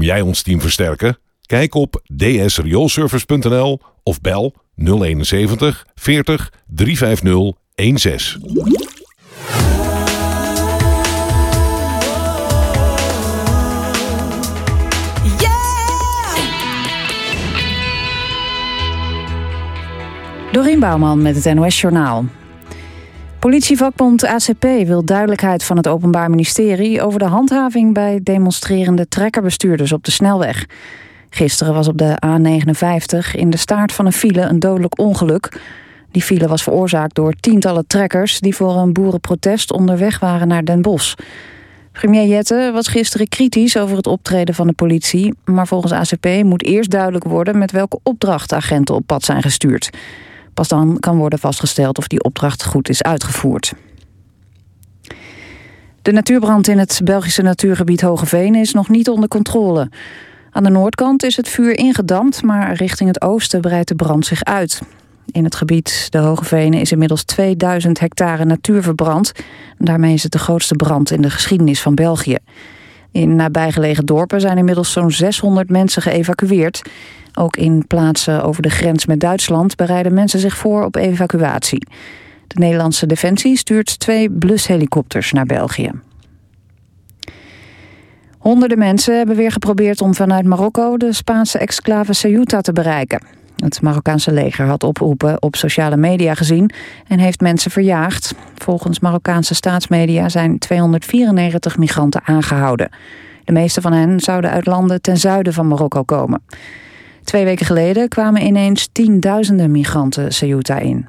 jij ons team versterken? Kijk op dsrioolservice.nl of bel 071 40 350 16. Dorien Bouwman met het NOS Journaal. Politievakbond ACP wil duidelijkheid van het Openbaar Ministerie over de handhaving bij demonstrerende trekkerbestuurders op de snelweg. Gisteren was op de A59 in de staart van een file een dodelijk ongeluk. Die file was veroorzaakt door tientallen trekkers die voor een boerenprotest onderweg waren naar Den Bosch. Premier Jette was gisteren kritisch over het optreden van de politie, maar volgens ACP moet eerst duidelijk worden met welke opdracht de agenten op pad zijn gestuurd. Pas dan kan worden vastgesteld of die opdracht goed is uitgevoerd. De natuurbrand in het Belgische natuurgebied Hogeveen is nog niet onder controle. Aan de noordkant is het vuur ingedampt, maar richting het oosten breidt de brand zich uit. In het gebied de Hogevenen is inmiddels 2000 hectare natuur verbrand. Daarmee is het de grootste brand in de geschiedenis van België. In nabijgelegen dorpen zijn inmiddels zo'n 600 mensen geëvacueerd. Ook in plaatsen over de grens met Duitsland bereiden mensen zich voor op evacuatie. De Nederlandse Defensie stuurt 2 blushelikopters naar België. Honderden mensen hebben weer geprobeerd om vanuit Marokko de Spaanse exclave Ceuta te bereiken. Het Marokkaanse leger had oproepen op sociale media gezien en heeft mensen verjaagd. Volgens Marokkaanse staatsmedia zijn 294 migranten aangehouden. De meeste van hen zouden uit landen ten zuiden van Marokko komen. 2 weken geleden kwamen ineens tienduizenden migranten Ceuta in.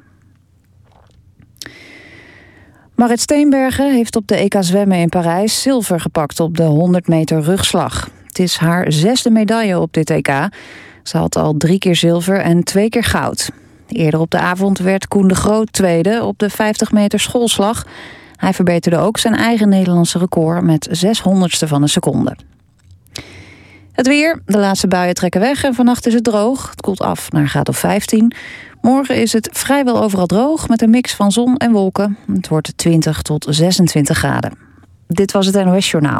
Marit Steenbergen heeft op de EK zwemmen in Parijs zilver gepakt op de 100 meter rugslag. Het is haar 6e medaille op dit EK. Ze had al 3 keer zilver en 2 keer goud. Eerder op de avond werd Koen de Groot tweede op de 50 meter schoolslag. Hij verbeterde ook zijn eigen Nederlandse record met 600ste van een seconde. Het weer, de laatste buien trekken weg en vannacht is het droog. Het koelt af naar een graad of 15. Morgen is het vrijwel overal droog met een mix van zon en wolken. Het wordt 20 tot 26 graden. Dit was het NOS Journaal.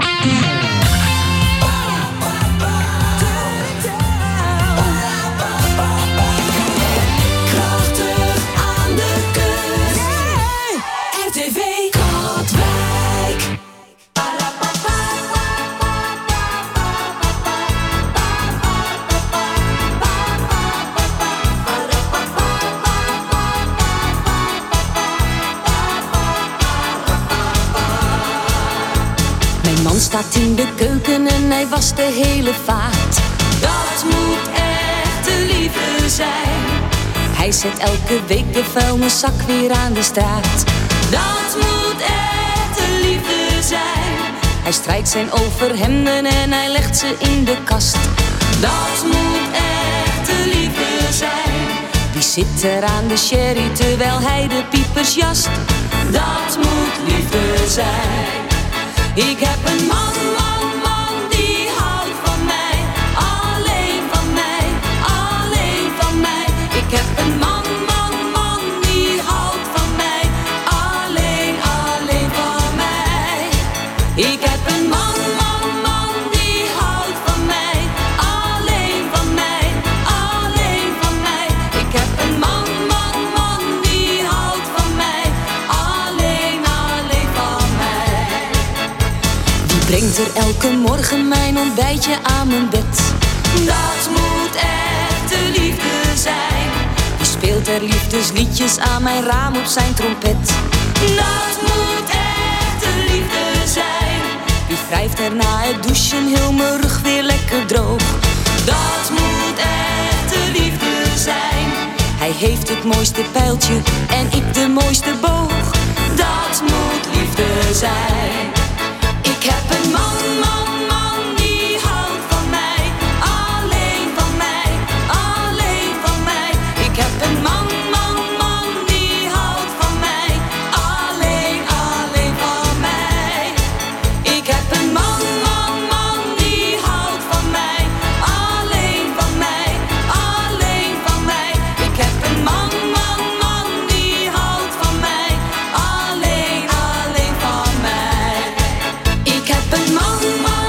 Staat in de keuken en hij wast de hele vaat. Dat moet echt de liefde zijn. Hij zet elke week de vuilniszak weer aan de straat. Dat moet echt de liefde zijn. Hij strijkt zijn overhemden en hij legt ze in de kast. Dat moet echt de liefde zijn. Die zit er aan de sherry terwijl hij de piepers jast. Dat moet liefde zijn. Ik heb een man, die houdt van mij. Alleen van mij, alleen van mij. Ik heb een man, die houdt van mij. Alleen van mij. Ik heb een man, die houdt van mij. Alleen van mij, alleen van mij. Ik heb een man, die houdt van mij. Alleen van mij. Brengt er elke morgen mijn ontbijtje aan mijn bed. Dat moet echt de liefde zijn. Die speelt er liefdesliedjes aan mijn raam op zijn trompet. Dat moet echt de liefde zijn. Die wrijft er na het douchen heel mijn rug weer lekker droog. Dat moet echt de liefde zijn. Hij heeft het mooiste pijltje en ik de mooiste boog. Dat moet liefde zijn. Ik heb een man, die houdt van mij. Alleen van mij, alleen van mij. Ik heb een man, die houdt van mij. Alleen van mij. Ik heb een man, die houdt van mij. Alleen van mij, alleen van mij. Ik heb een man, die houdt van mij. Alleen van mij. Ik heb een man,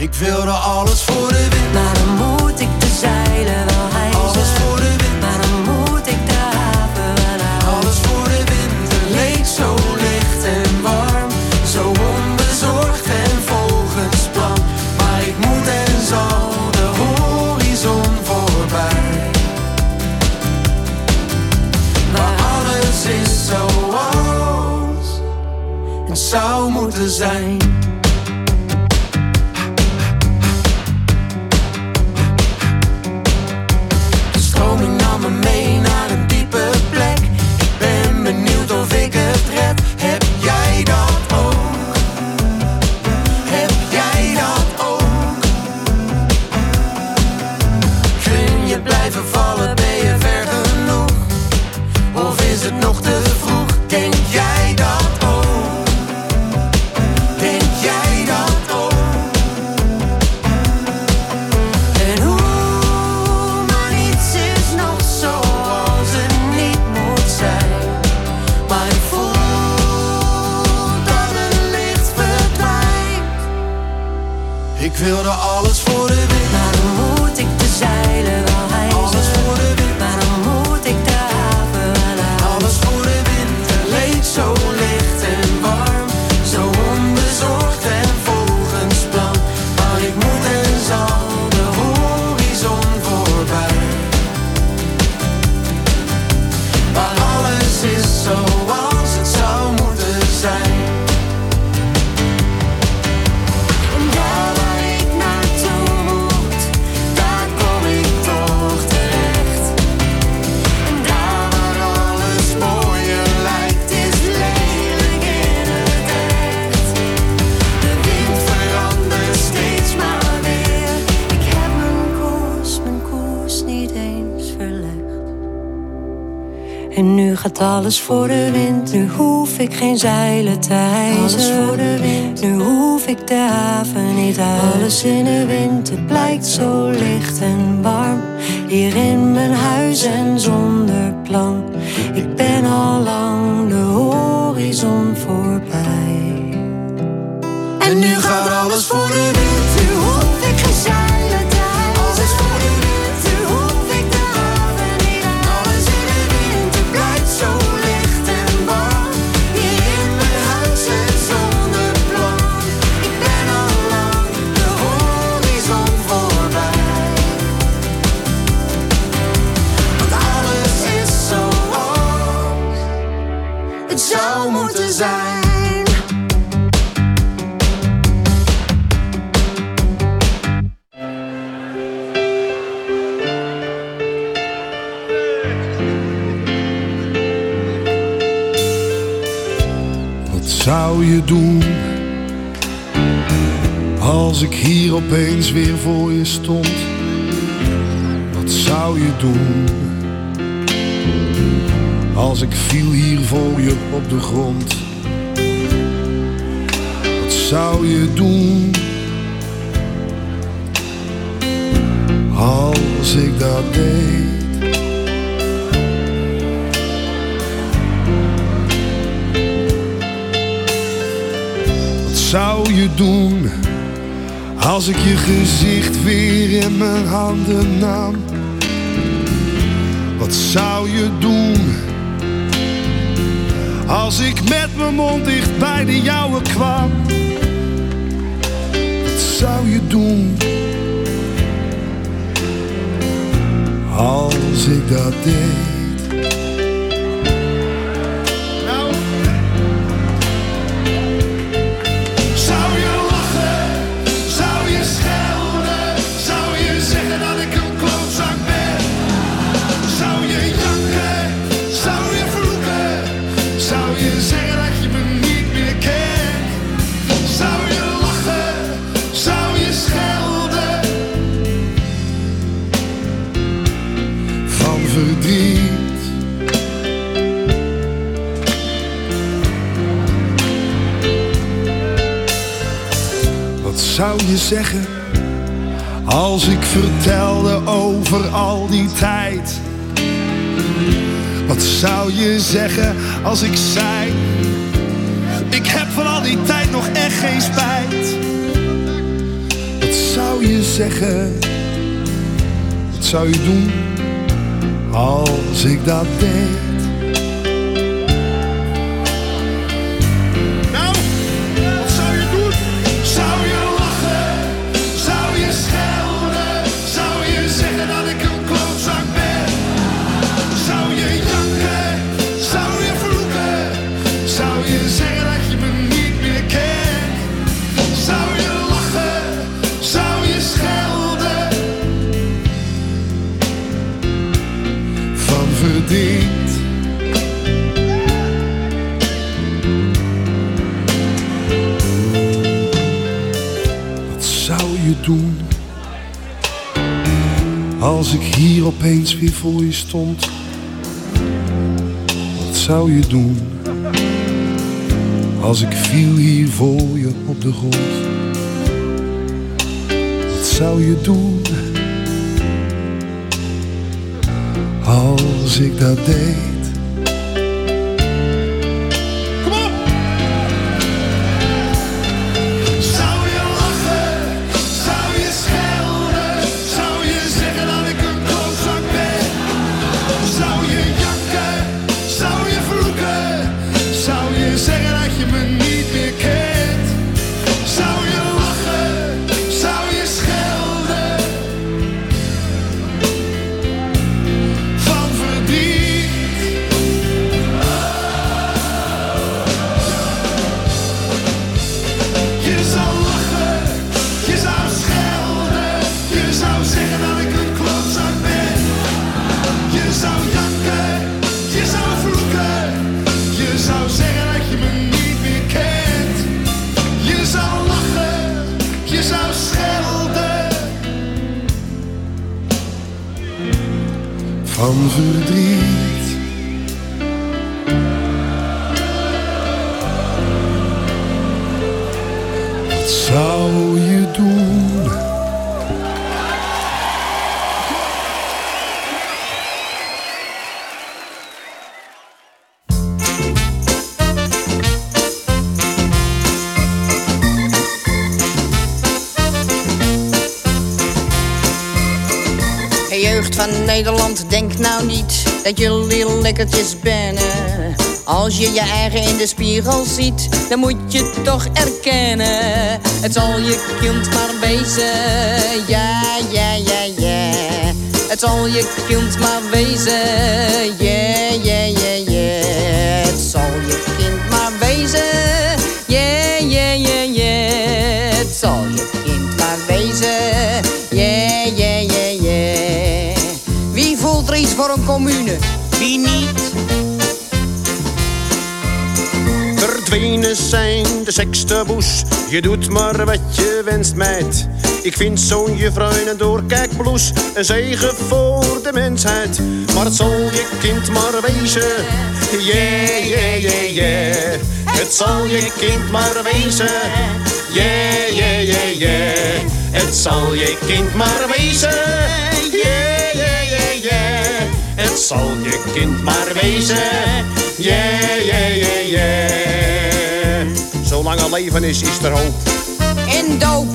Ik wilde alles voor de wind, maar dan moet ik de zeilen wel hijsen. alles voor de wind, maar dan moet ik de haven wel uit. alles voor de wind. Het leek zo licht en warm, zo onbezorgd en volgens plan. Maar ik moet en zal de horizon voorbij, waar alles is zoals het zou moeten zijn. De stroming nam me mee naar een diepe plek. Ik ben benieuwd of ik het red. Heb jij dat ook? Heb jij dat ook? Kun je blijven vallen, ben je ver genoeg? Of is het nog te vroeg? Denk jij dat ook? Denk jij dat ook? En hoe, maar niets is nog zoals het niet moet zijn. Maar ik voel dat het licht verdwijnt. Ik wilde alles voor de wind, maar dan moet ik de zeilen wel hijsen. alles voor de wind, maar dan moet ik de haven wel uit. alles voor de wind. Het leek zo licht en warm, zo onbezorgd en volgens plan. Maar ik moet en zal de horizon voorbij, waar alles is zoals het zou moeten zijn. En daar waar ik naartoe moet, daar kom ik toch terecht. En daar waar alles mooier lijkt, is lelijk in het echt. De wind verandert steeds maar weer. Ik heb mijn koers niet eens verlegd. En nu gaat alles voor de wind. Nu hoef ik geen zeilen te hijsen. Alles voor de wind. Nu hoef ik de haven niet uit. Alles in de wind. Het blijkt zo licht en warm. Hier in mijn huis en zonder plan. Ik ben al lang de horizon voorbij. En nu gaat alles voor de wind. Nu hoef ik geen zeilen te hijsen. Alles voor de wind. Nu hoef ik de haven niet uit. Alles in de wind. Het blijkt zo licht en warm. Hier in mijn huis en zonder plan. Ik ben al lang de horizon voorbij, want alles is zoals het zou moeten zijn. Wat zou je doen als ik hier opeens weer voor je stond? Wat zou je doen als ik viel hier voor je op de grond? Wat zou je doen als ik dat deed? Wat zou je doen als ik je gezicht weer in mijn handen nam? Wat zou je doen als ik met mijn mond dicht bij de jouwe kwam? Wat zou je doen als ik dat deed? Zou je lachen? Zou je schelden? Zou je zeggen dat ik een klootzak ben? Zou je janken? Zou je vloeken? Zou je zeggen dat je me niet meer kent? Zou je lachen? Zou je schelden? Van verdriet. Wat zou je zeggen als ik vertelde over al die tijd? Wat zou je zeggen als ik zei: ik heb van al die tijd nog echt geen spijt? Wat Wat zou je zeggen? Wat zou je doen als ik dat deed? Nou, wat zou je doen? Zou je lachen? Zou je schelden? Zou je zeggen dat ik een klootzak ben? Zou je janken? Zou je vloeken? Zou je zeggen dat je me niet meer kent? Zou je lachen? Zou je schelden? Van verdriet. Wat zou je doen als ik hier opeens weer voor je stond? Wat zou je doen als ik viel hier voor je op de grond? Wat zou je doen als ik dat deed? Kom op! Zou je lachen? Zou je schelden? Zou je zeggen dat ik een klootzak ben? Zou je janken? Zou je vloeken? Zou je zeggen dat je me niet meer kent? Zou je lachen? Zou je schelden? Van verdriet. Je zou lachen, je zou schelden, je zou zeggen dat ik een klootzak ben. Je zou janken, je zou vloeken, je zou zeggen dat je me niet meer kent. Je zou lachen, je zou schelden. Van verdriet. Wat zou je doen? Hey, jeugd van Nederland, denk nou niet dat jullie lekkertjes bennen. Als je je eigen in de spiegel ziet, dan moet je toch erkennen. Het zal je kind maar wezen, ja, ja, ja, ja. Het zal je kind maar wezen, ja, ja, ja, ja. Het zal je kind maar wezen, ja, ja, ja, ja. Het zal je kind maar wezen, ja, ja, ja, ja. Wie voelt er iets voor een commune? Wie niet? Verdwenen zijn de sekstaboes. Je doet maar wat je wenst, meid. Ik vind zo'n juffrouw in een doorkijkblouse een zegen voor de mensheid. Maar het zal je kind maar wezen, yeah, yeah, yeah, yeah. Het zal je kind maar wezen, yeah, yeah, yeah, yeah. Het zal je kind maar wezen, yeah, yeah, yeah, yeah. Het zal je kind maar wezen, yeah, yeah, yeah, yeah. Zolang er leven is er hoop. En doop.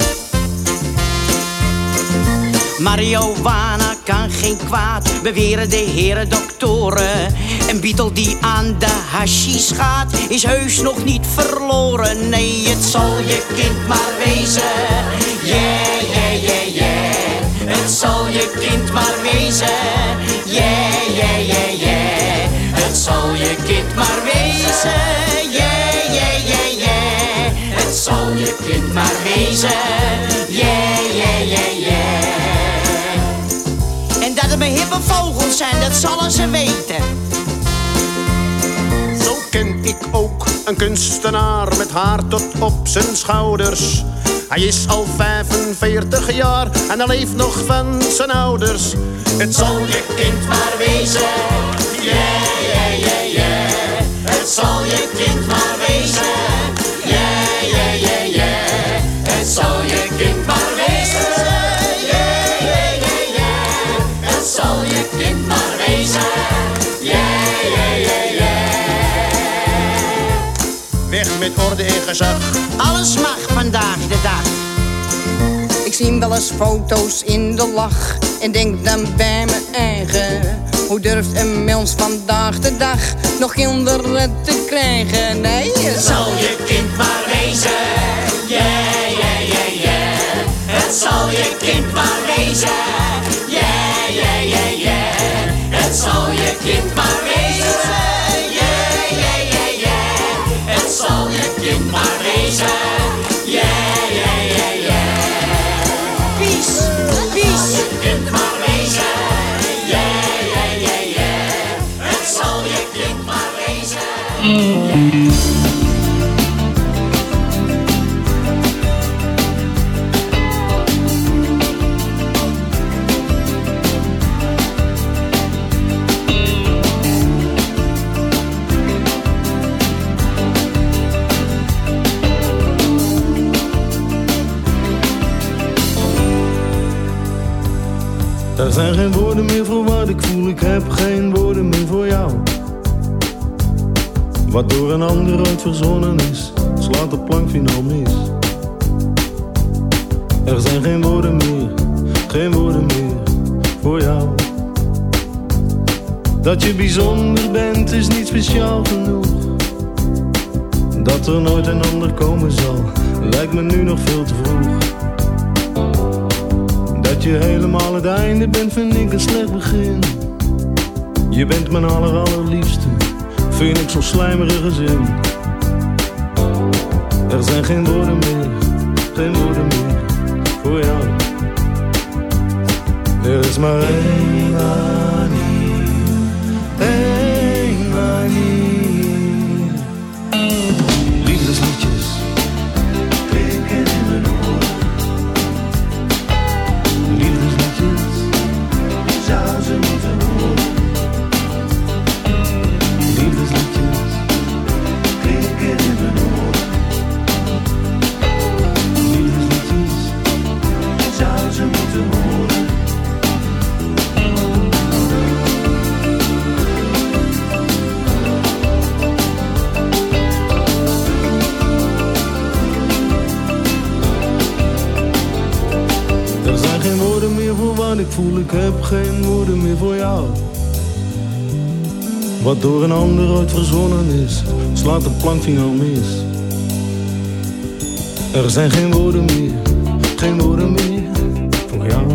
Marihuana kan geen kwaad, beweren de heren doktoren. Een Beatle die aan de hashish gaat, is heus nog niet verloren. Nee, het zal je kind maar wezen, yeah, yeah, yeah, yeah. Het zal je kind maar wezen, yeah, yeah, yeah, yeah. Het zal je kind maar wezen, yeah, yeah, yeah, yeah. Het zal je kind maar wezen, yeah, yeah, yeah, yeah. En dat het maar hippe vogels zijn, dat zullen ze weten. Zo ken ik ook een kunstenaar met haar tot op zijn schouders. Hij is al 45 jaar en hij leeft nog van zijn ouders. Het zal je kind maar wezen, yeah, yeah, yeah, yeah. Het zal je kind maar wezen, yeah, yeah, yeah, yeah. Het zal je kind maar wezen, yeah, yeah, yeah, yeah. Het zal je kind maar wezen, yeah, yeah, yeah, yeah. Weg met orde en gezag. Alles mag vandaag de dag. Ik zie wel eens foto's in de lach en denk dan bij mijn eigen: hoe durft een mens vandaag de dag nog kinderen te krijgen? Nee, zal je kind maar wezen, yeah, yeah, yeah, yeah. Het zal je kind maar wezen, yeah, yeah, yeah, yeah. Het zal je kind maar wezen, yeah, yeah, yeah, yeah. Het zal je kind maar wezen, yeah, yeah, yeah, yeah. Pies, pies. Je kind maar wezen, yeah, yeah, yeah, yeah. Het zal je kind maar wezen. Er zijn geen woorden meer voor wat ik voel, ik heb geen woorden meer voor jou. Wat door een ander ooit verzonnen is, slaat de plank finaal mis. Er zijn geen woorden meer voor jou. Dat je bijzonder bent is niet speciaal genoeg. Dat er nooit een ander komen zal, lijkt me nu nog veel te vroeg. Dat je helemaal het einde bent, vind ik een slecht begin. Je bent mijn allerliefste, vind ik zo'n slijmerige zin. Er zijn geen woorden meer voor jou. Er is maar één manier, één manier. Liefdesliedjes klinken in mijn oren. Liefdesliedjes, je zou ze moeten horen. Liefdesliedjes klinken in mijn oren. Liefdesliedjes, je zou ze moeten horen. Er zijn geen woorden meer voor wat ik voel, ik heb geen woorden meer voor jou. Wat door een ander ooit verzonnen is, slaat de plank finaal mis. Er zijn geen woorden meer voor jou.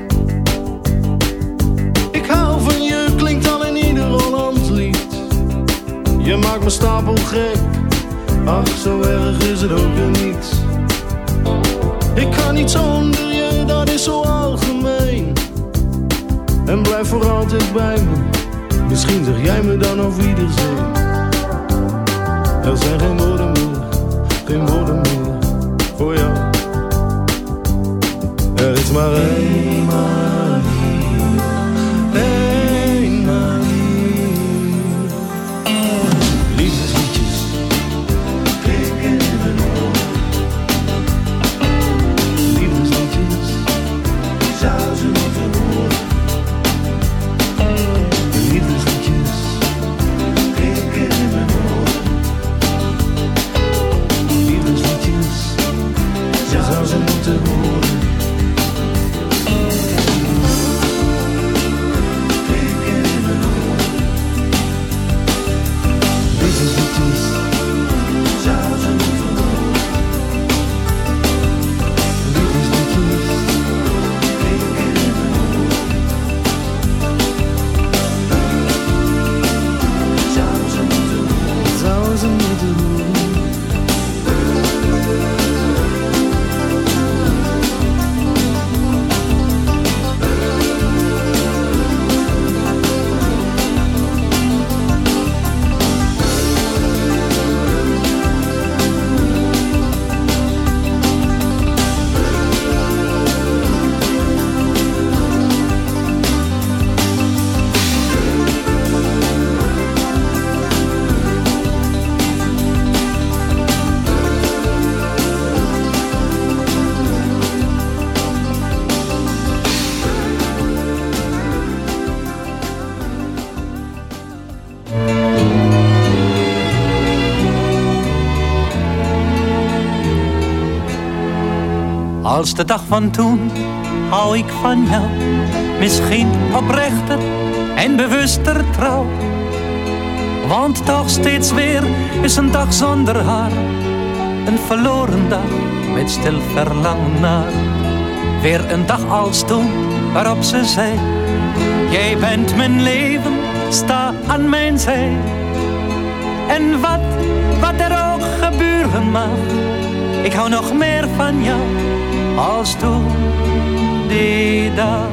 Ik hou van je, klinkt al in ieder Hollands lied. Je maakt me stapelgek, ach zo erg is het ook weer niet. Ik kan niet zonder je, dat is zo algemeen. En blijf voor altijd bij me, misschien zeg jij me dan auf Wiedersehen. Er zijn geen woorden meer voor jou. Er is maar één manier, één manier. Liefdesliedjes klinken in mijn oren. Liefdesliedjes, je zou ze moeten horen. Liefdesliedjes klinken in mijn oren. Liefdesliedjes, je zou ze moeten horen. Klinken in mijn oren. Als de dag van toen hou ik van jou. Misschien oprechter en bewuster trouw. Want toch steeds weer is een dag zonder haar. Een verloren dag met stil verlangen naar. Weer een dag als toen waarop ze zei: jij bent mijn leven, sta aan mijn zij. En wat er ook gebeuren mag, ik hou nog meer van jou als toen die dag.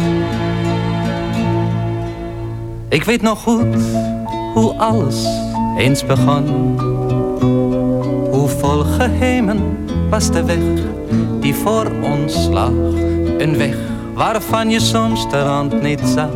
Ik weet nog goed hoe alles eens begon. Hoe vol geheimen was de weg die voor ons lag. Een weg waarvan je soms de rand niet zag.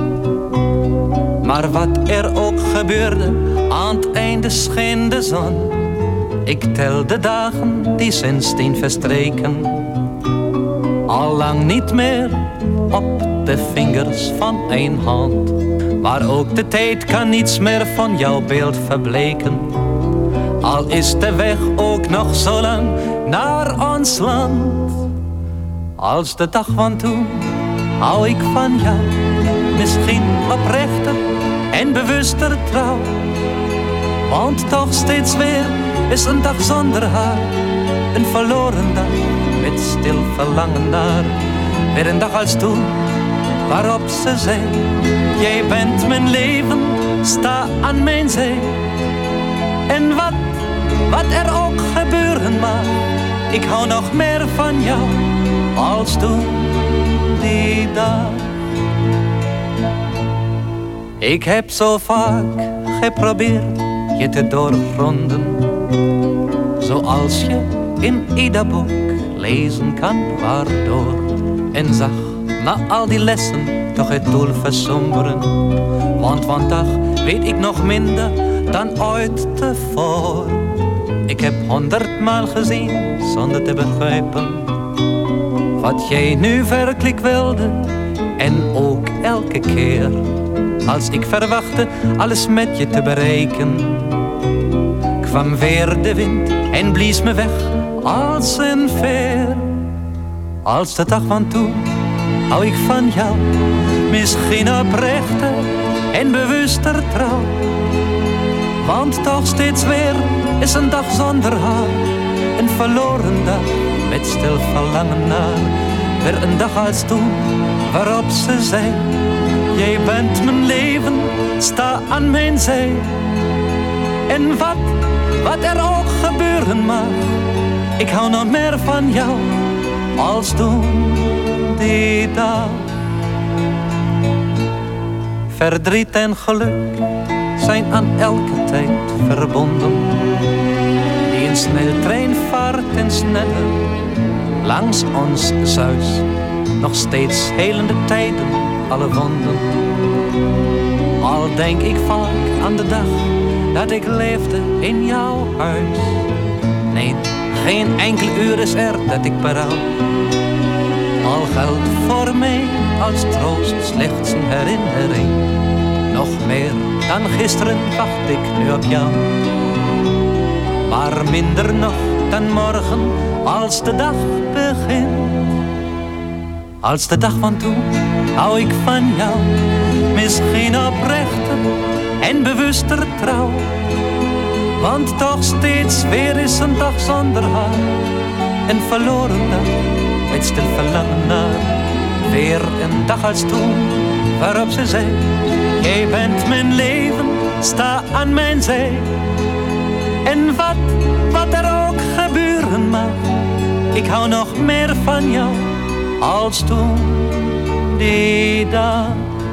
Maar wat er ook gebeurde, aan het einde scheen de zon. Ik tel de dagen die sindsdien verstreken. Allang niet meer op de vingers van één hand. Maar ook de tijd kan niets meer van jouw beeld verbleken. Al is de weg ook nog zo lang naar ons land. Als de dag van toen hou ik van jou. Misschien oprechter en bewuster trouw. Want toch steeds weer is een dag zonder haar. Een verloren dag met stil verlangen naar. Weer een dag als toen waarop ze zei: jij bent mijn leven, sta aan mijn zij. En wat er ook gebeuren mag, ik hou nog meer van jou als toen die dag. Ik heb zo vaak geprobeerd je te doorgronden, zoals je in ieder boek lezen kan waardoor. En zag na al die lessen toch het doel versomberen. Want vandaag weet ik nog minder dan ooit tevoren. Ik heb 100-maal gezien zonder te begrijpen wat jij nu werkelijk wilde. En ook elke keer als ik verwachtte alles met je te bereiken, kwam weer de wind en blies me weg als een veer. Als de dag van toen hou ik van jou. Misschien oprechter en bewuster trouw. Want toch steeds weer is een dag zonder haar. Een verloren dag met stil verlangen naar. Weer een dag als toen waarop ze zei: jij bent mijn leven, sta aan mijn zij. En wat er ook gebeuren mag, ik hou nog meer van jou als toen die dag. Verdriet en geluk zijn aan elke tijd verbonden. Die een sneltrein vaart en sneller langs ons zuis. Nog steeds helende tijden, alle wonden. Al denk ik vaak aan de dag dat ik leefde in jouw huis. Nee, geen enkel uur is er dat ik berouw. Al geldt voor mij als troost slechts een herinnering. Nog meer dan gisteren wacht ik nu op jou. Maar minder nog dan morgen als de dag begint. Als de dag van toen hou ik van jou. Misschien oprechter en bewuster trouw. Want toch steeds weer is een dag zonder haar. Een verloren dag met stil verlangen naar. Weer een dag als toen waarop ze zei: jij bent mijn leven, sta aan mijn zij. En wat er ook gebeuren mag, ik hou nog meer van jou als toen die dag.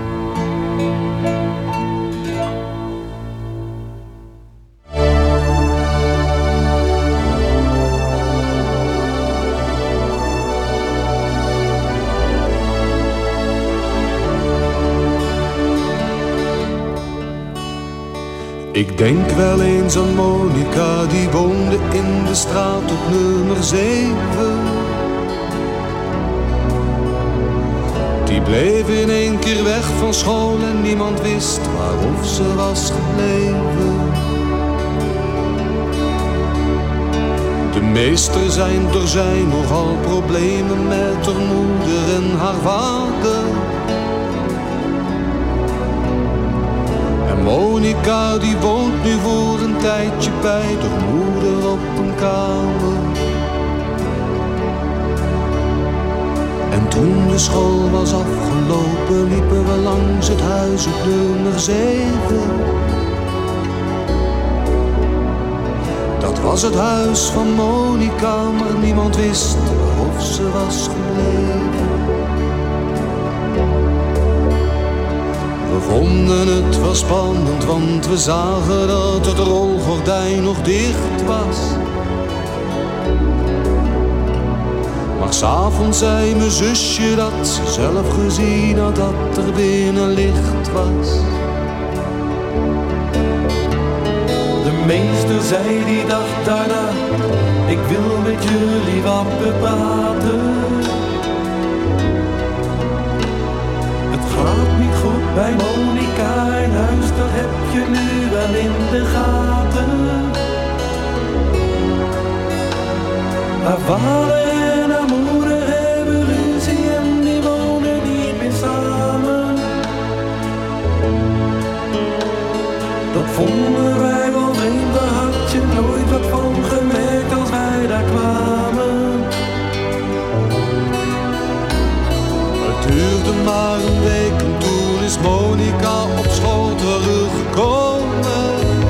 Ik denk wel eens aan Monica, die woonde in de straat op nummer 7. Die bleef in één keer weg van school en niemand wist waarof ze was gebleven. De meester er zijn nogal problemen met haar moeder en haar vader. En Monica die woont nu voor een tijdje bij haar moeder op een kamer. En toen de school was afgelopen liepen we langs het huis op nummer 7. Dat was het huis van Monica, maar niemand wist of ze was gebleven. We vonden het wel spannend, want we zagen dat het rolgordijn nog dicht was. Maar 's avonds zei mijn zusje dat ze zelf gezien had dat er binnen licht was. De meester zei die dag daarna, ik wil met jullie wat praten. Het gaat niet goed bij Monica in huis, dat heb je nu wel in de gaten. Haar vader en haar moeder hebben ruzie en die wonen niet meer samen. Dat vonden wij wel vreemd, daar had je nooit wat van gemerkt als wij daar kwamen. Het duurde maar een week en toen is Monica op school teruggekomen.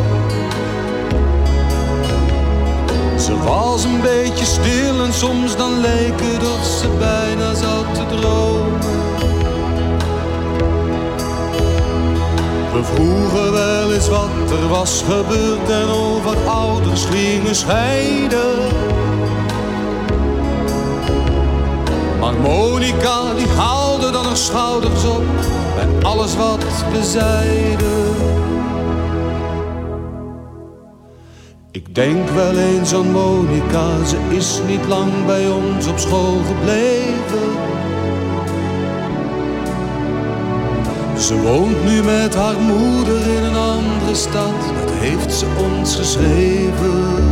Ze was een beetje stil en soms dan leek het of ze bijna zat te dromen. We vroegen wel eens wat er was gebeurd en over ouders gingen scheiden. Maar Monica die haalde dan haar schouders op bij alles wat we zeiden. Ik denk wel eens aan Monica, ze is niet lang bij ons op school gebleven. Ze woont nu met haar moeder in een andere stad, dat heeft ze ons geschreven.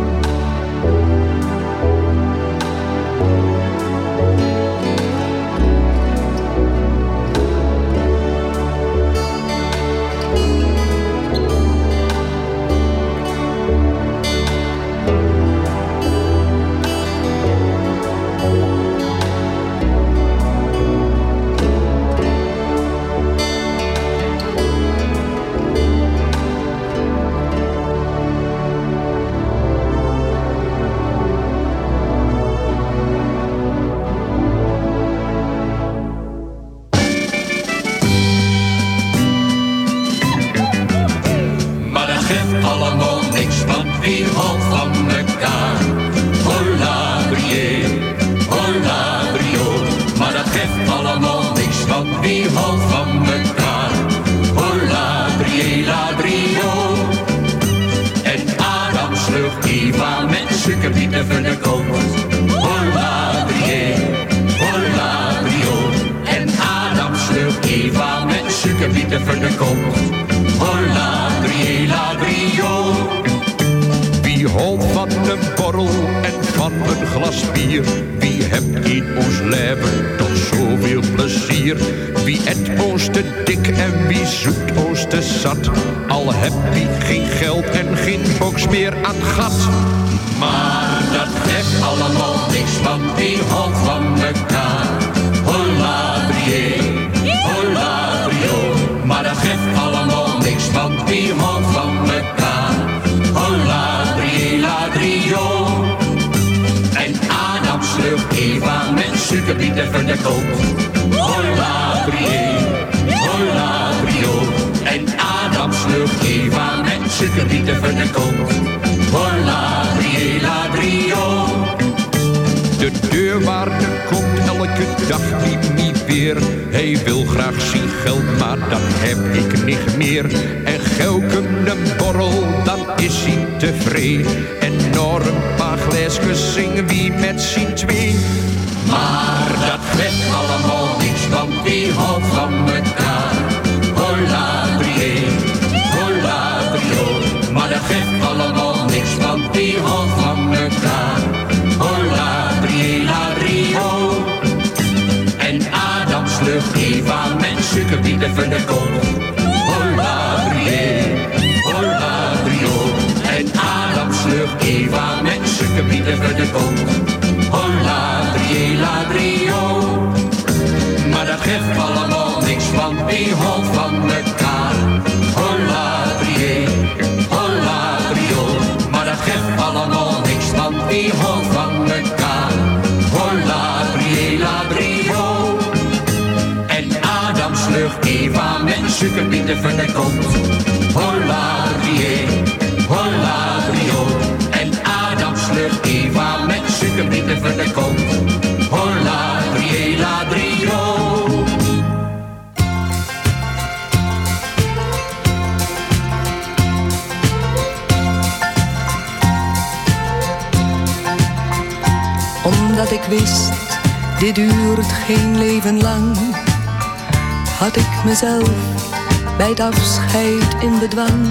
De deurwaarde komt elke dag niet meer. Hij wil graag zien geld, maar dat heb ik niet meer. En gelken een borrel, dan is hij tevreden. En nog een paar glaasjes zingen wie met z'n twee. Maar dat geeft allemaal niks, want die houdt van mekaar. Holla, brie, holla, brio. Maar dat geeft allemaal niks, want die houdt van mekaar. suikerbieten van de kont. Holla, brio. En Adam sleurt Eva met suikerbieten van de kont. Holla, brio. Omdat ik wist, dit duurt geen leven lang, had ik mezelf bij het afscheid in bedwang.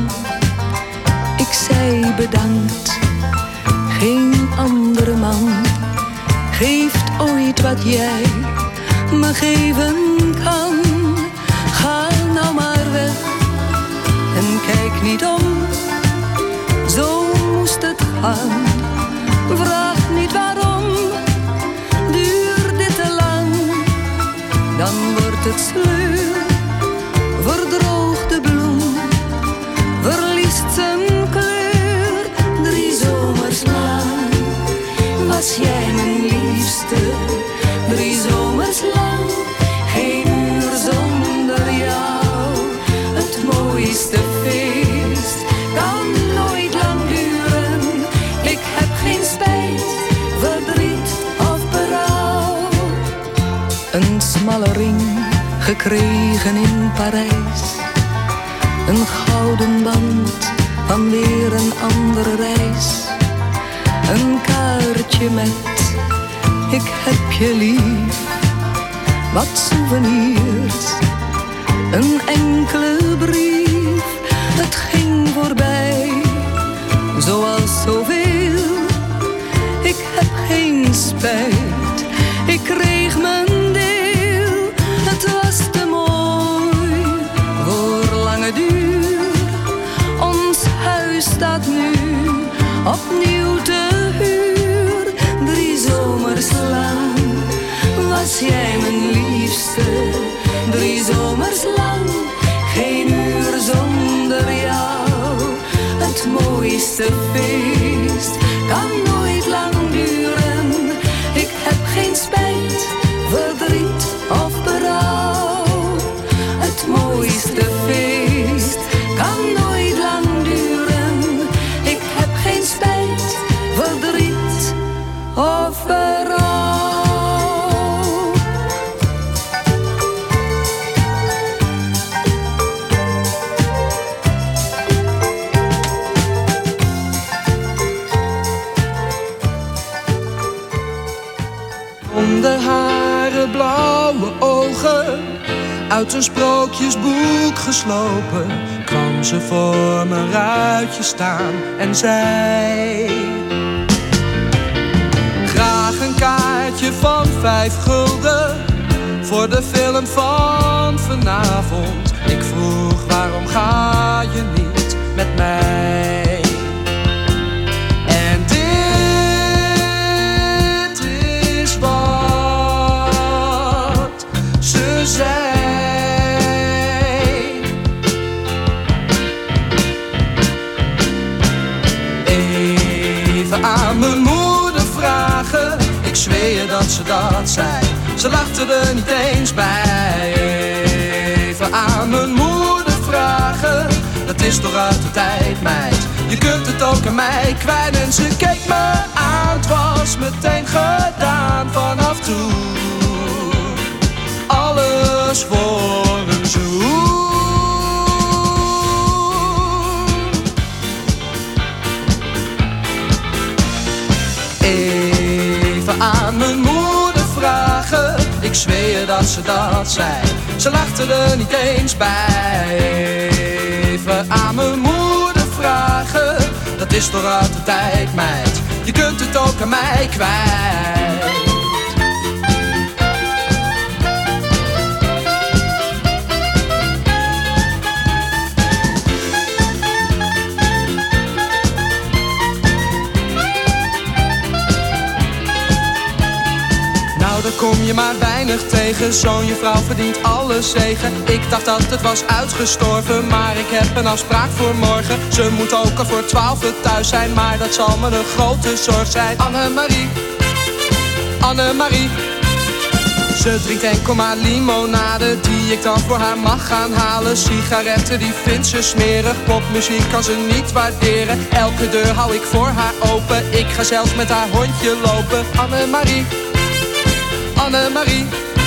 Ik zei bedankt, geen andere man geeft ooit wat jij me geven kan. Ga nou maar weg en kijk niet om, zo moest het gaan. Vraag niet waarom, duurt dit te lang, dan wordt het sleur. Verdroogt de bloem, verliest zijn kleur. 3 zomers lang was jij mijn liefste. 3 zomers lang, geen uur zonder jou. Het mooiste feest kan nooit lang duren. Ik heb geen spijt, verdriet of berouw. Een smalle ring gekregen in Parijs, een gouden band van weer een andere reis. Een kaartje met ik heb je lief, wat souvenirs, een enkele brief. Het ging voorbij, zoals zoveel. Ik heb geen spijt, ik kreeg mijn deel. Het was te mooi voor lange duur. Ons huis staat nu opnieuw te huur. 3 zomers lang was jij mijn liefste. 3 zomers lang, geen uur zonder jou. Het mooiste feest kan nooit lang duren. Ik heb geen spijt, verdriet of berouw. Het mooiste feest kan nooit lang duren. Ik heb geen spijt, verdriet of berouw. Blonde haren, blauwe ogen, uit een sprookjesboek geslopen, kwam ze voor mijn ruitje staan en zei: graag een kaartje van 5 gulden voor de film van vanavond. Ik vroeg, waarom ga je niet met mij? En dit is wat ze zei. Even aan mijn moeder vragen, ik zweer dat ze dat zei. Ze lachte er niet eens bij. Even aan mijn moeder vragen, dat is toch uit de tijd, meid. Je kunt het ook aan mij kwijt. En ze keek me aan, het was meteen gedaan vanaf toen. Alles voor een zoen. Even aan mijn moeder vragen, ik zweer dat ze dat zei. Ze lachte er niet eens bij. Even aan mijn moeder vragen, dat is toch uit de tijd, meid. Je kunt het ook aan mij kwijt. Daar kom je maar weinig tegen, zo'n juffrouw verdient alle zegen. Ik dacht dat het was uitgestorven, maar ik heb een afspraak voor morgen. Ze moet ook al voor 12 thuis zijn, maar dat zal me een grote zorg zijn. Annemarie, Annemarie, Ze drinkt enkel maar limonade, die ik dan voor haar mag gaan halen. Sigaretten, die vindt ze smerig, popmuziek kan ze niet waarderen. Elke deur hou ik voor haar open, ik ga zelfs met haar hondje lopen. Annemarie, Annemarie.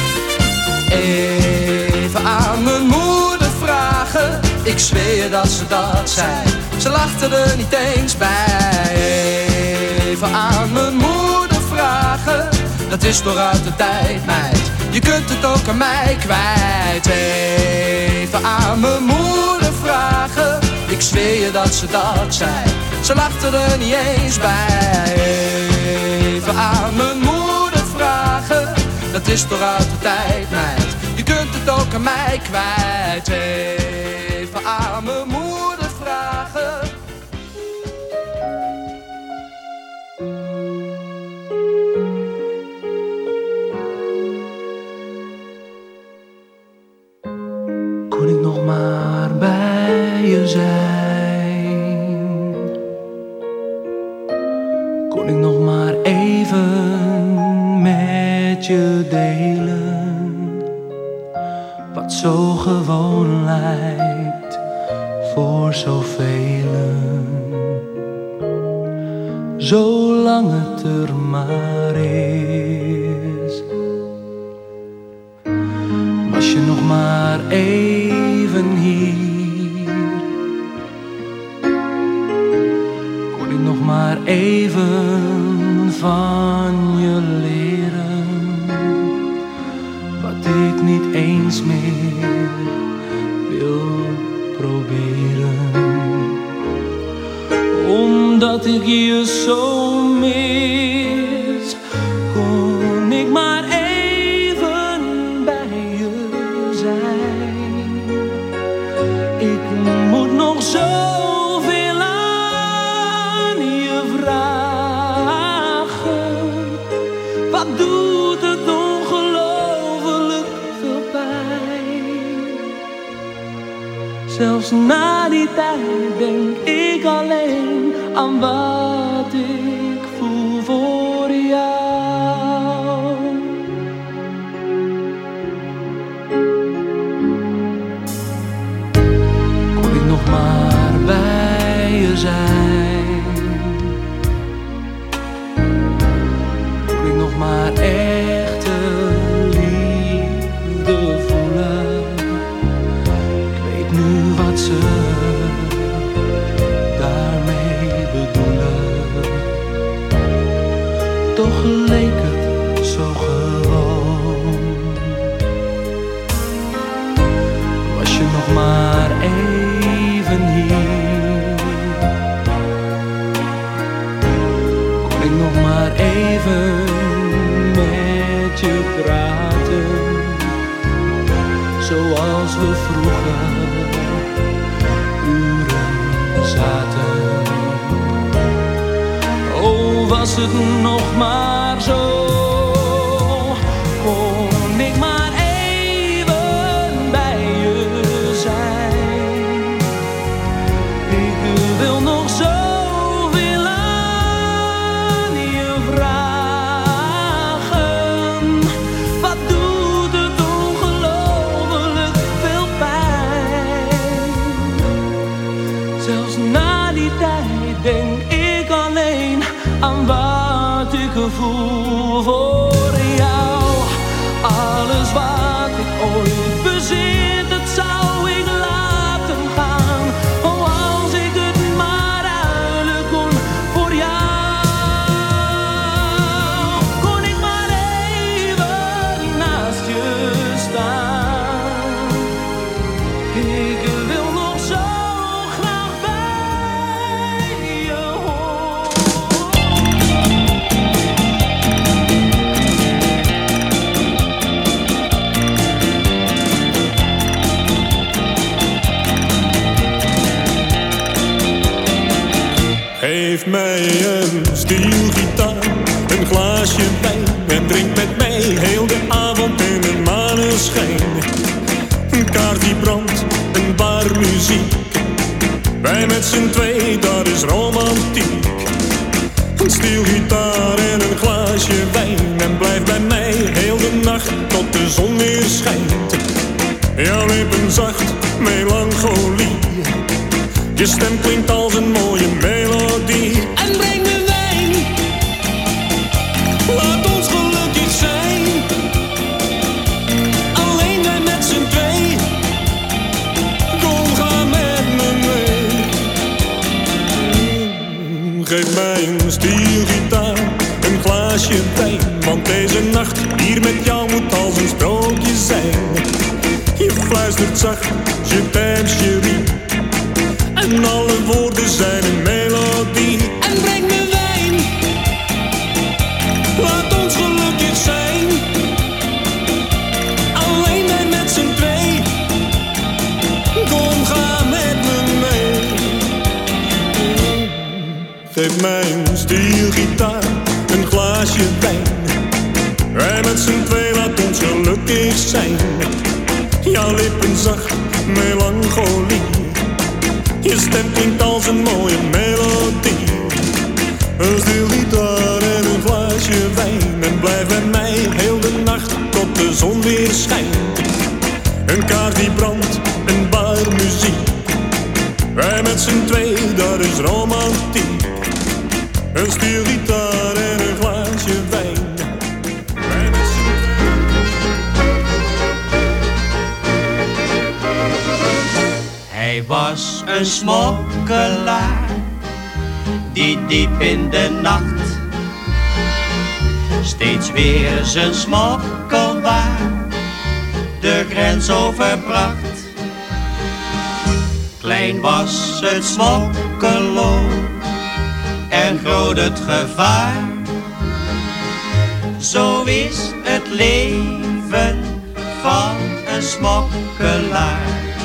Even aan mijn moeder vragen, ik zweer je dat ze dat zei. Ze lachte er niet eens bij. Even aan mijn moeder vragen, dat is toch uit de tijd, meid. Je kunt het ook aan mij kwijt. Even aan mijn moeder vragen, ik zweer je dat ze dat zei. Ze lachte er niet eens bij. Even aan mijn moeder vragen, dat is toch uit de tijd, meid. Je kunt het ook aan mij kwijt. Even aan mijn moeder vragen. Kon ik nog maar bij je zijn? Kon ik nog maar even met je delen? Wat zo gewoon lijkt voor zoveel. Zolang het er maar is. Was je nog maar even hier? Kon ik nog maar even van je leren? Wat ik niet eens meer wil proberen. Omdat ik je zo mis, kon ik maar even bij je zijn. Ik moet nog zoveel aan je vragen. Wat doet het ongelooflijk veel pijn. Zelfs na die tijd denk ik alleen aan wat ik voel voor jou. Kon ik nog maar bij je zijn? Kon ik nog maar echte liefde voelen? Ik weet nu wat ze daarmee bedoelen. Toch leek het zo gewoon. Was je nog maar even hier? Kon ik nog maar even met je praten? Zoals we vroeger uren zaten. Oh, was het nog maar zo, kon ik maar even bij je zijn. Ik wil nog zoveel aan je vragen. Wat doet het ongelooflijk veel pijn. Zelfs na die tijd denk ik alleen aan wat ik voel voor jou. Alles wat ik ooit bezit, dat zou ik laten gaan. Oh, als ik het maar ruilen kon voor jou. Kon ik maar even naast je staan. Ik wil nog zo graag bij je horen. Geef mij een stielgitaar, een glaasje wijn en drink met mij heel de avond in de maneschijn. Een kaart die brandt, een bar muziek, wij met z'n twee, dat is romantiek. Een stielgitaar en een glaasje wijn en blijf bij mij heel de nacht tot zon weer schijnt. Jouw lippen zacht, melancholie. Je stem klinkt als een mooie melodie. En breng me wijn, laat ons gelukkig zijn. Alleen wij met z'n twee, kom ga met me mee. Geef mij een stiergitaar, een glaasje wijn. Want deze nacht hier met jou moet als een sprookje zijn. Je fluistert zacht, je t'aime chérie. En alle woorden zijn een melodie. En breng me wijn, laat ons gelukkig zijn. Alleen wij met z'n twee, kom ga met me mee. Geef mij een stiergitaar, een glaasje wijn. Wij met z'n twee, laat ons gelukkig zijn. Jouw lippen zacht, melancholie. Je stem klinkt als een mooie melodie. Een stiergitaar en een glaasje wijn. En blijf bij mij heel de nacht tot de zon weer schijnt. Een kaars die brandt, een bar muziek. Wij met z'n twee, dat is romantiek. Een stiergitaar en een glaasje wijn. Wij met z'n Hij was een smokkelaar die diep in de nacht steeds weer zijn smokkelwaar de grens overbracht. Klein was het smokkelo en groot het gevaar. Zo is het leven van een smokkelaar.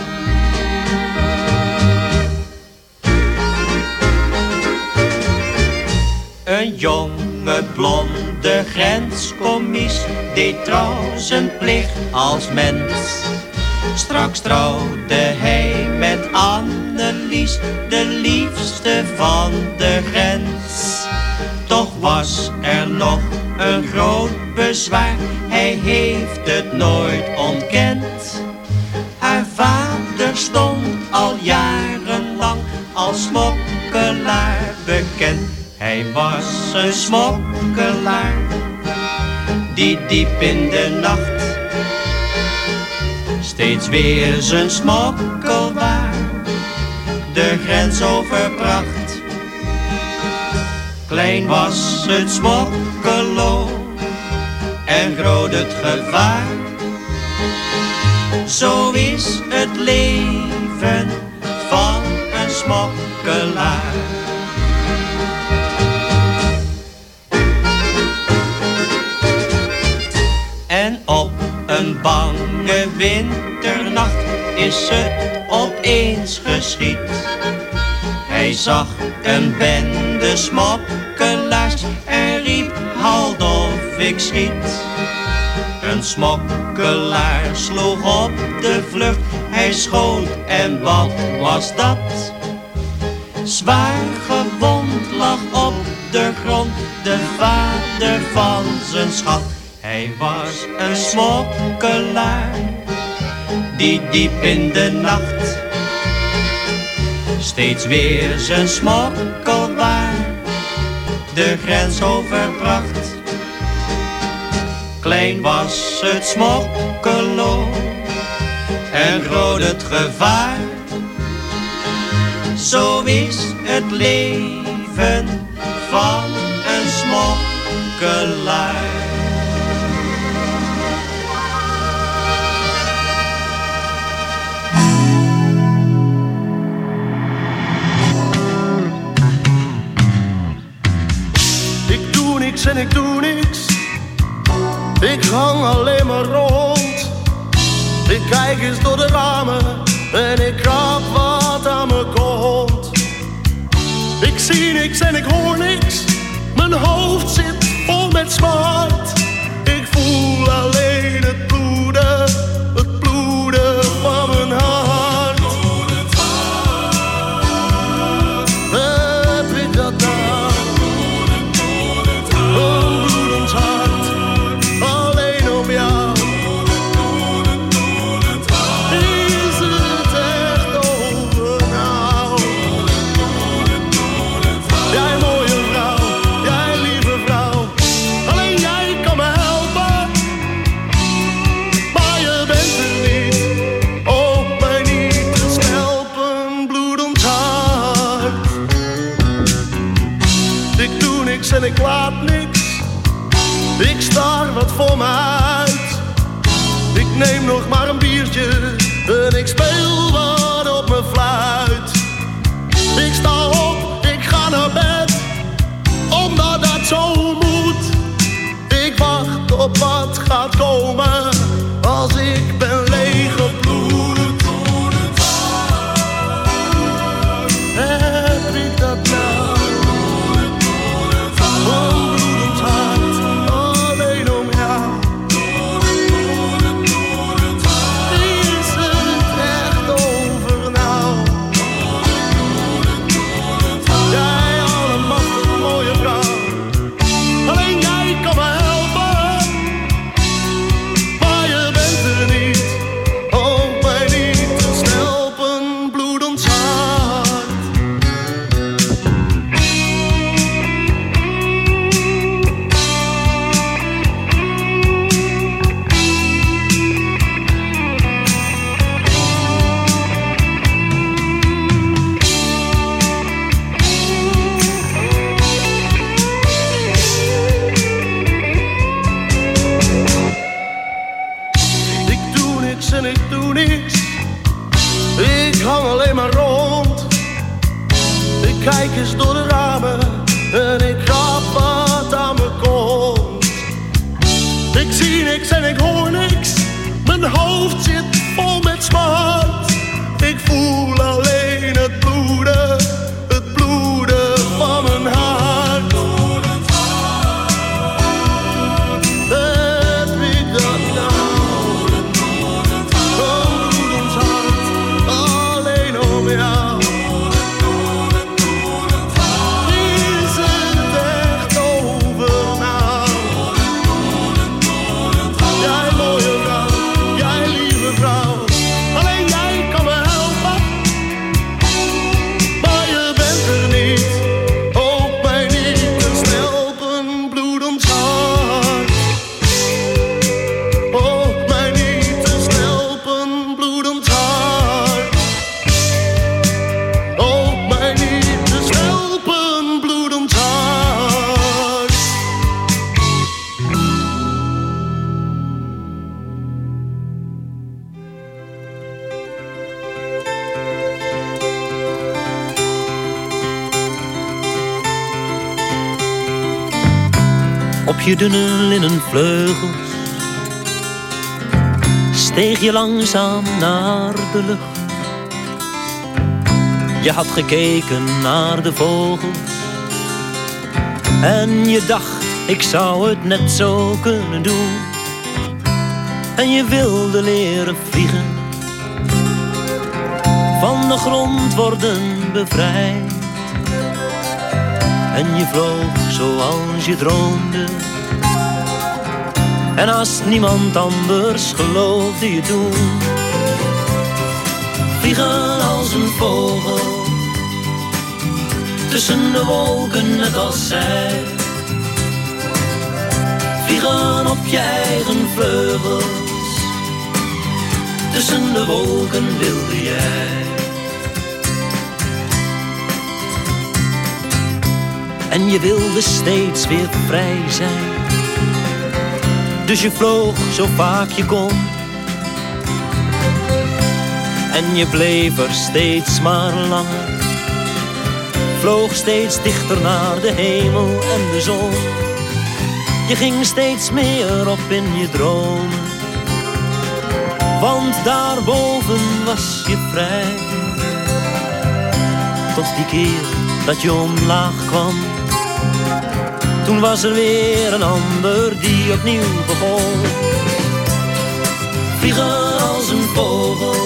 Een jonge blonde grenscommies deed trouw zijn plicht als mens. Straks trouwde hij met Annelies, de liefste van de grens. Toch was er nog een groot bezwaar, hij heeft het nooit ontkend. Haar vader stond al jarenlang als smokkelaar bekend. Hij was een smokkelaar die diep in de nacht steeds weer zijn smokkelwaar de grens overbracht. Klein was het smokkelo en groot het gevaar. Zo is het leven van een smokkelaar. En op een bange winternacht is het opeens geschied. Hij zag een bende smokkelaars en riep: halt of ik schiet. Een smokkelaar sloeg op de vlucht, hij schoot en wat was dat? Zwaar gewond lag op de grond de vader van zijn schat. Hij was een smokkelaar die diep in de nacht steeds weer zijn smokkelwaar de grens overbracht. Klein was het smokkelo en groot het gevaar. Zo is het leven van een smokkelaar. En ik doe niks, ik hang alleen maar rond. Ik kijk eens door de ramen en ik krap wat aan me komt. Ik zie niks en ik hoor niks, mijn hoofd zit vol met smart. Ik voel alleen het bloeden van mijn hart. Heb ik dat nou? Een bloedend hart, alleen om jou. niks en ik laat niks. Ik sta wat voor me uit. Ik neem nog maar een biertje en ik speel wat op mijn fluit. Ik sta op, ik ga naar bed, omdat dat zo moet. Ik wacht op wat gaat komen, als ik ben leeggebloed. Heb ik dat nou? Een bloedend hart, alleen om jou. Is het echt over nou? Jij allemachtig mooie vrouw, alleen jij kan me helpen. Maar je bent er niet, ook mij niet te stelpen, bloedend hart. Ik doe niks en ik doe niks. Ik hang alleen maar rond. Ik kijk eens door de ramen en ik grap wat aan me komt. Ik zie niks en ik hoor niks. Mijn hoofd zit vol met smart. Ik voel alleen het bloeden van mijn hart. Heb ik dat nou? Een bloedend hart, alleen om jou. Is het echt over nou? Jij mooie vrouw, jij lieve vrouw, alleen jij kan me helpen. Maar je bent er niet, ook mij niet te stelpen, bloedend hart. Ook mij niet te stelpen, bloedend hart. Ook mij niet te stelpen, bloedend hart. Op je dunne linnen vleugels steeg je langzaam naar de lucht. Je had gekeken naar de vogels en je dacht, ik zou het net zo kunnen doen. En je wilde leren vliegen, van de grond worden bevrijd. En je vloog zoals je droomde, en als niemand anders geloofde je toen. Vliegen als een vogel, tussen de wolken net als zij. Vliegen op je eigen vleugels, tussen de wolken wilde jij. En je wilde steeds weer vrij zijn, dus je vloog zo vaak je kon. En je bleef er steeds maar langer, vloog steeds dichter naar de hemel en de zon. Je ging steeds meer op in je dromen, want daarboven was je vrij. Tot die keer dat je omlaag kwam, toen was er weer een ander die opnieuw begon. Vliegen als een vogel,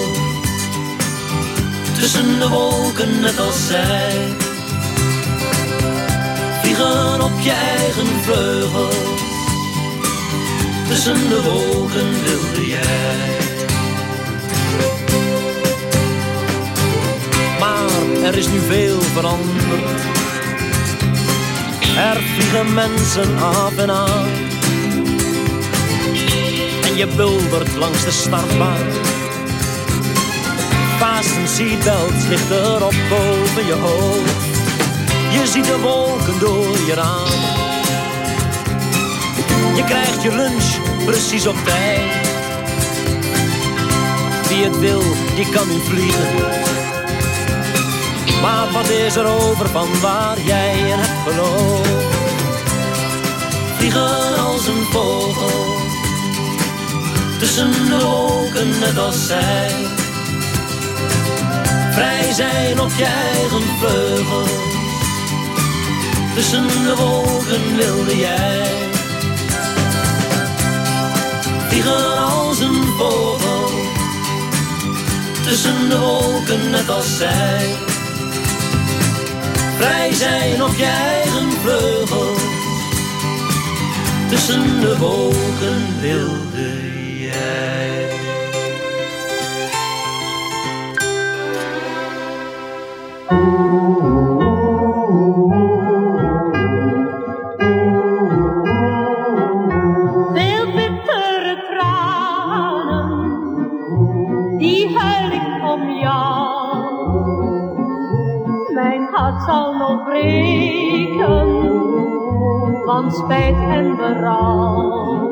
tussen de wolken net als zij. Vliegen op je eigen vleugels, tussen de wolken wilde jij. Maar er is nu veel veranderd. Er vliegen mensen af en aan, en je buldert langs de startbaan. Fasten seatbelt ligt erop boven je hoofd. Je Je ziet de wolken door je raam. Je krijgt je lunch precies op tijd. Wie het wil, die kan nu vliegen. Maar wat is er over van waar jij in hebt geloofd? Vliegen als een vogel, tussen de wolken net als zij. Vrij zijn op je eigen vleugels, tussen de wolken wilde jij. Vliegen als een vogel, tussen de wolken net als zij. Vrij zijn op je eigen vleugels, tussen de wolken wilde jij. Veel bittere tranen, die huil ik om jou. Mijn hart zal nog breken van spijt en berouw.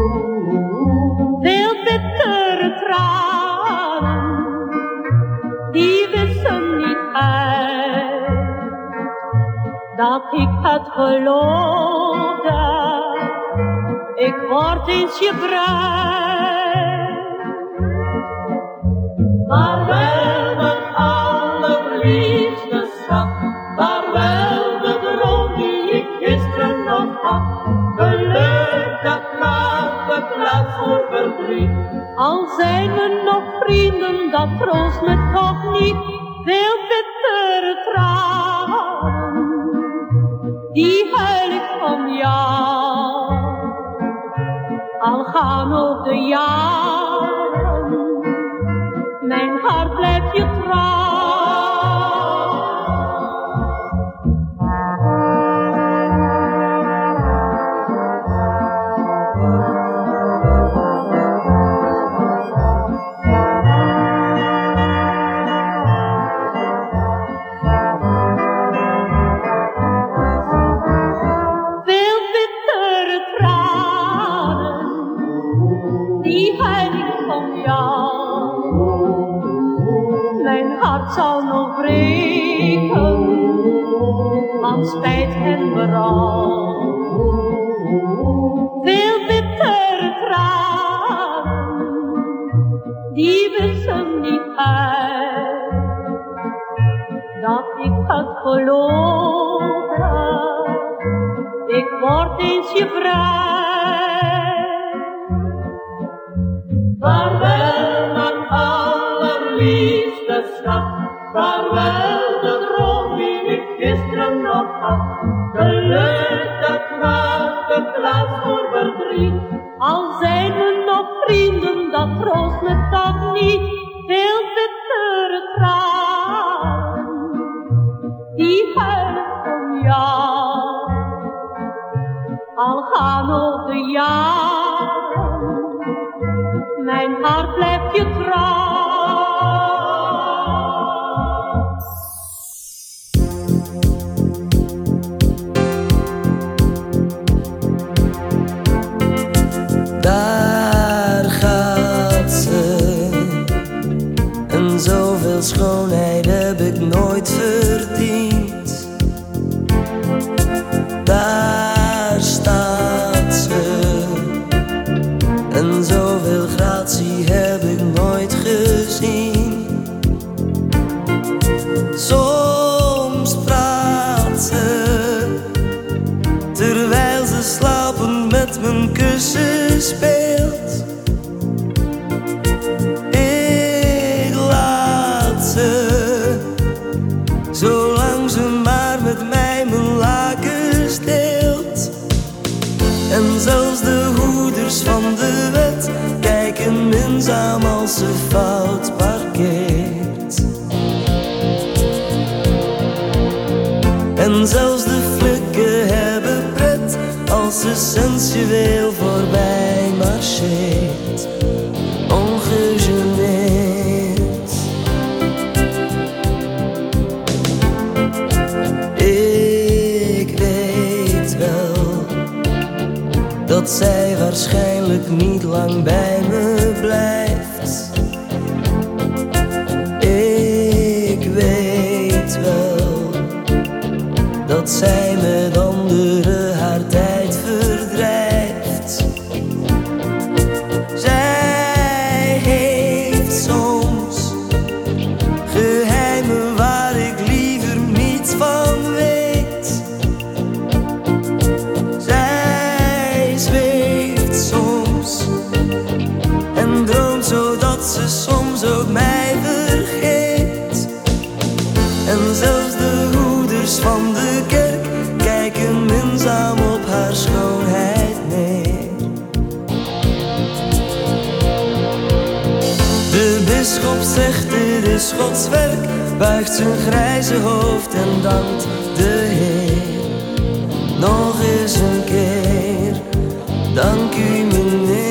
Veel bittere tranen, die wissen niet uit dat ik het geloofde. Ik word eens je bruid. Vaarwel mijn allerliefste schat, vaarwel de droom die ik gisteren nog had. Geluk dat maakt de plaats voor verdriet. Al zijn we nog vrienden, dat troost me toch niet. Veel bittere tranen, die huil ik om jou. Al gaan ook de jaren, mijn hart blijft je trouw. Veel bittere tranen, die huil ik om jou. Mijn hart zal nog breken van spijt en berouw. Veel bittere tranen, die wissen niet uit dat ik het geloofde. Ik word eens je bruid. Vaarwel mijn allerliefste schat, vaarwel de droom die ik gisteren nog had. Geluk dat maakt de plaats voor verdriet. Al zijn we nog vrienden, dat troost me toch niet. Veel bittere tranen, die huil om jou. Al gaan ook de jaren, mijn hart blijft je trouw. Daar gaat ze, en zoveel schoonheid heb ik nooit verdiend. Daar staat ze, en zoveel gratie heb ik nooit gezien. Soms praat ze, terwijl ze slapend met mijn kussen speelt. Ik laat ze, zolang ze maar met mij mijn lakens deelt. En zelfs de hoeders van de wet kijken minzaam als ze fout parkeert. En zelfs de flikken hebben pret als ze sensueel voorbij marcheert. Ongegeneerd. dat zij waarschijnlijk niet lang bij me blijft. Ik weet wel dat zij met anderen haar tijd verdrijft. Zij heeft soms geheimen waar ik liever niets van weet. Zij zweeft soms en droomt zodat ze soms ook mij vergeet. En zelfs de hoeders van de kerk kijken minzaam op haar schoonheid neer. De bisschop zegt dit is Gods werk, buigt zijn grijze hoofd en dankt de Heer. Nog eens een keer, dank u meneer.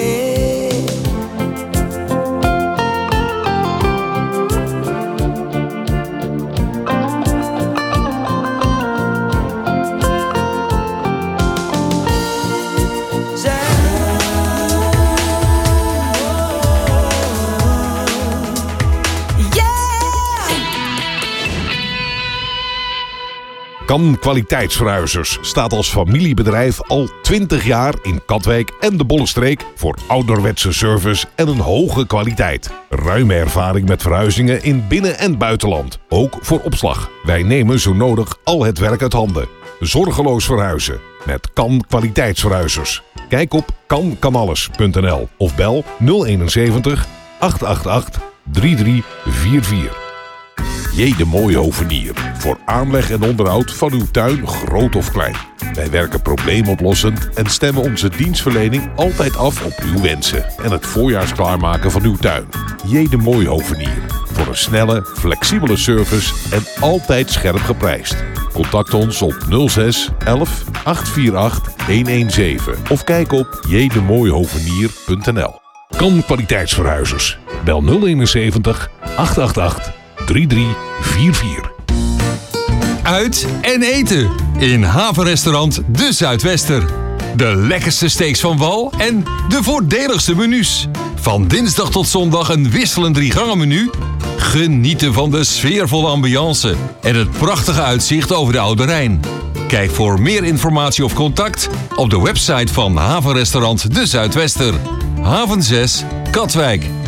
Kan Kwaliteitsverhuizers staat als familiebedrijf al 20 jaar in Katwijk en de Bollenstreek voor ouderwetse service en een hoge kwaliteit. Ruime ervaring met verhuizingen in binnen- en buitenland, ook voor opslag. Wij nemen zo nodig al het werk uit handen. Zorgeloos verhuizen met Kan Kwaliteitsverhuizers. Kijk op kankanalles.nl of bel 071 888 3344. J. de Mooie Hovenier. Voor aanleg en onderhoud van uw tuin, groot of klein. Wij werken probleemoplossend en stemmen onze dienstverlening altijd af op uw wensen en het voorjaars klaarmaken van uw tuin. J. de Mooie Hovenier. Voor een snelle, flexibele service en altijd scherp geprijsd. Contact ons op 06 11 848 117 of kijk op jdemooihovenier.nl. Kan Kwaliteitsverhuizers. Bel 071 888 3344. Uit en eten in havenrestaurant De Zuidwester. De lekkerste steaks van wal en de voordeligste menus. Van dinsdag tot zondag een wisselend 3-gangen-menu. Genieten van de sfeervolle ambiance en het prachtige uitzicht over de Oude Rijn. Kijk voor meer informatie of contact op de website van havenrestaurant De Zuidwester. Haven 6, Katwijk.